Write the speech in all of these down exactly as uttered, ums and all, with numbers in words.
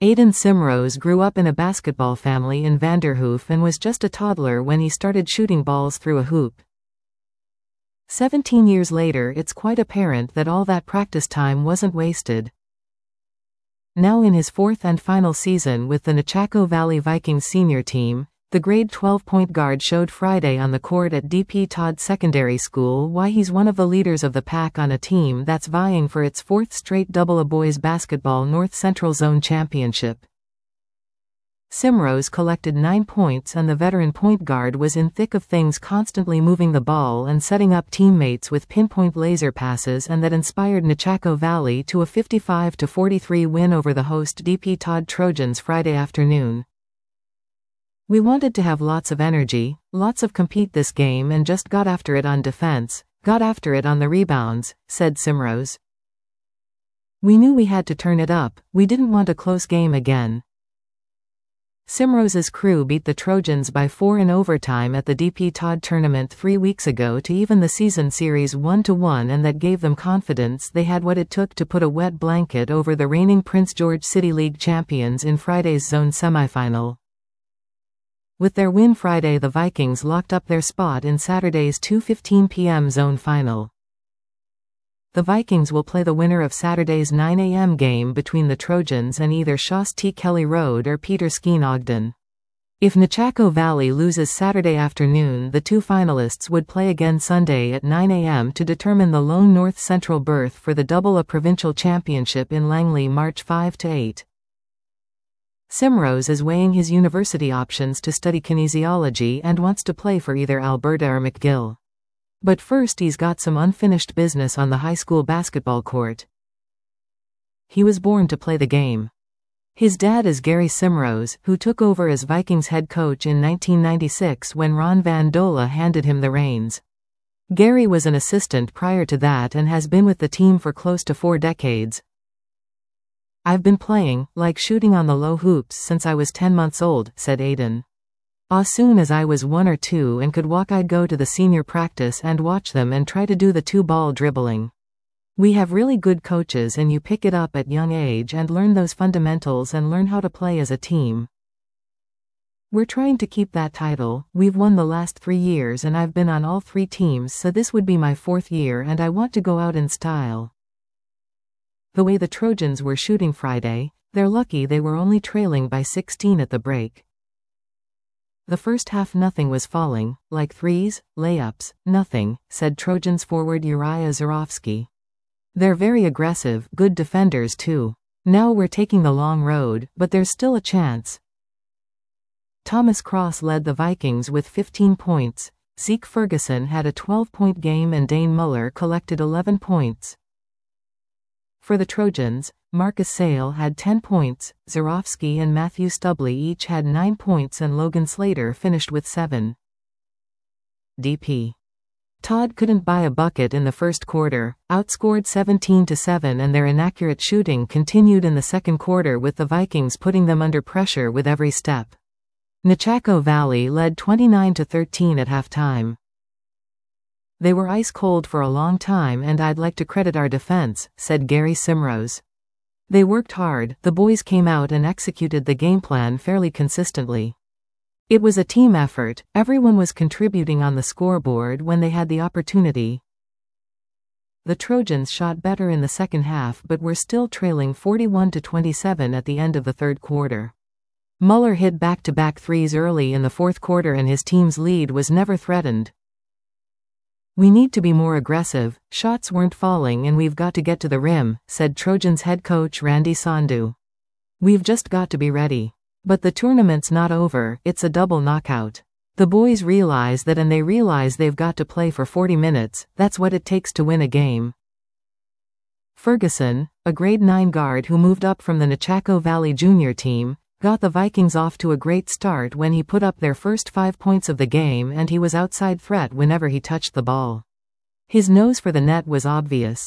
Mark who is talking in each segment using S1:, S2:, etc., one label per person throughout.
S1: Aiden Simrose grew up in a basketball family in Vanderhoof and was just a toddler when he started shooting balls through a hoop. Seventeen years later, it's quite apparent that all that practice time wasn't wasted. Now in his fourth and final season with the Nechako Valley Vikings senior team, the grade twelve point guard showed Friday on the court at D P Todd Secondary School why he's one of the leaders of the pack on a team that's vying for its fourth straight double A boys basketball North Central Zone championship. Simrose collected nine points and the veteran point guard was in thick of things, constantly moving the ball and setting up teammates with pinpoint laser passes, and that inspired Nechako Valley to a fifty-five to forty-three win over the host D P Todd Trojans Friday afternoon. "We wanted to have lots of energy, lots of compete this game, and just got after it on defense, got after it on the rebounds," said Simrose. "We knew we had to turn it up, we didn't want a close game again." Simrose's crew beat the Trojans by four in overtime at the D P Todd tournament three weeks ago to even the season series one to one, and that gave them confidence they had what it took to put a wet blanket over the reigning Prince George City League champions in Friday's zone semifinal. With their win Friday, the Vikings locked up their spot in Saturday's two fifteen p m zone final. The Vikings will play the winner of Saturday's nine a m game between the Trojans and either Shaw's T. Kelly Road or Peter Skeen Ogden. If Nechako Valley loses Saturday afternoon, the two finalists would play again Sunday at nine a m to determine the lone North Central berth for the Double A Provincial Championship in Langley March fifth to eighth. Simrose is weighing his university options to study kinesiology and wants to play for either Alberta or McGill. But first he's got some unfinished business on the high school basketball court. He was born to play the game. His dad is Gary Simrose, who took over as Vikings head coach in nineteen ninety-six when Ron Van Dola handed him the reins. Gary was an assistant prior to that and has been with the team for close to four decades. "I've been playing, like shooting on the low hoops, since I was ten months old," said Aiden. "As soon as I was one or two and could walk, I'd go to the senior practice and watch them and try to do the two-ball dribbling. We have really good coaches and you pick it up at young age and learn those fundamentals and learn how to play as a team. We're trying to keep that title. We've won the last three years and I've been on all three teams, so this would be my fourth year and I want to go out in style." The way the Trojans were shooting Friday, they're lucky they were only trailing by sixteen at the break. "The first half nothing was falling, like threes, layups, nothing," said Trojans forward Uriah Zarofsky. "They're very aggressive, good defenders too. Now we're taking the long road, but there's still a chance." Thomas Cross led the Vikings with fifteen points, Zeke Ferguson had a twelve point game and Dane Muller collected eleven points. For the Trojans, Marcus Sale had ten points, Zarofsky and Matthew Stubley each had nine points and Logan Slater finished with seven. D P Todd couldn't buy a bucket in the first quarter, outscored seventeen to seven, and their inaccurate shooting continued in the second quarter with the Vikings putting them under pressure with every step. Nechako Valley led twenty-nine to thirteen at halftime. "They were ice cold for a long time and I'd like to credit our defense," said Gary Simrose. "They worked hard, the boys came out and executed the game plan fairly consistently. It was a team effort, everyone was contributing on the scoreboard when they had the opportunity." The Trojans shot better in the second half but were still trailing forty-one to twenty-seven at the end of the third quarter. Muller hit back-to-back threes early in the fourth quarter and his team's lead was never threatened. "We need to be more aggressive, shots weren't falling and we've got to get to the rim," said Trojans head coach Randy Sandhu. "We've just got to be ready. But the tournament's not over, it's a double knockout. The boys realize that and they realize they've got to play for forty minutes, that's what it takes to win a game." Ferguson, a grade nine guard who moved up from the Nechako Valley junior team, got the Vikings off to a great start when he put up their first five points of the game and he was outside threat whenever he touched the ball. His nose for the net was obvious.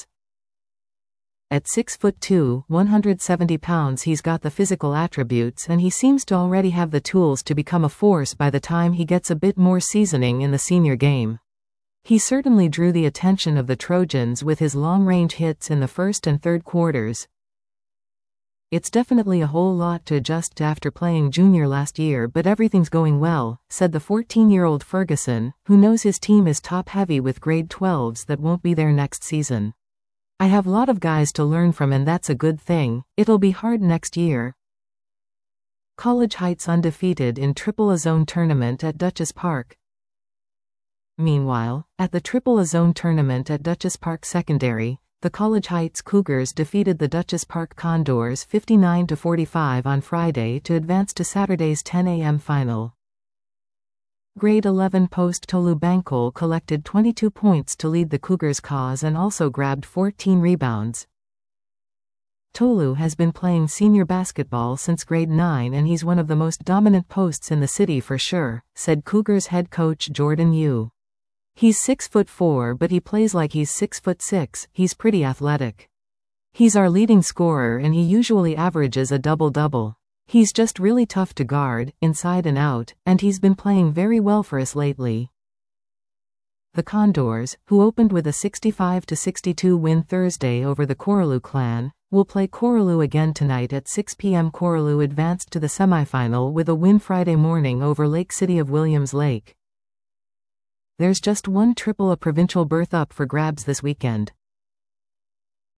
S1: At six foot two, one hundred seventy pounds, he's got the physical attributes and he seems to already have the tools to become a force by the time he gets a bit more seasoning in the senior game. He certainly drew the attention of the Trojans with his long-range hits in the first and third quarters. It's definitely a whole lot to adjust to after playing junior last year, but everything's going well, said the fourteen-year-old Ferguson, who knows his team is top-heavy with grade twelves that won't be there next season. I have a lot of guys to learn from and that's a good thing. It'll be hard next year. College Heights undefeated in Triple A Zone tournament at Dutchess Park. Meanwhile, at the Triple A Zone tournament at Dutchess Park Secondary, the College Heights Cougars defeated the Dutchess Park Condors fifty-nine to forty-five on Friday to advance to Saturday's ten a m final. Grade eleven post Tolu Bankole collected twenty-two points to lead the Cougars' cause and also grabbed fourteen rebounds. Tolu has been playing senior basketball since grade nine and he's one of the most dominant posts in the city for sure, said Cougars head coach Jordan Yu. He's six foot four but he plays like he's six foot six, he's pretty athletic. He's our leading scorer and he usually averages a double-double. He's just really tough to guard, inside and out, and he's been playing very well for us lately. The Condors, who opened with a sixty-five to sixty-two win Thursday over the Coraloo Clan, will play Coraloo again tonight at six p m Coraloo advanced to the semifinal with a win Friday morning over Lake City of Williams Lake. There's just one Triple A provincial berth up for grabs this weekend.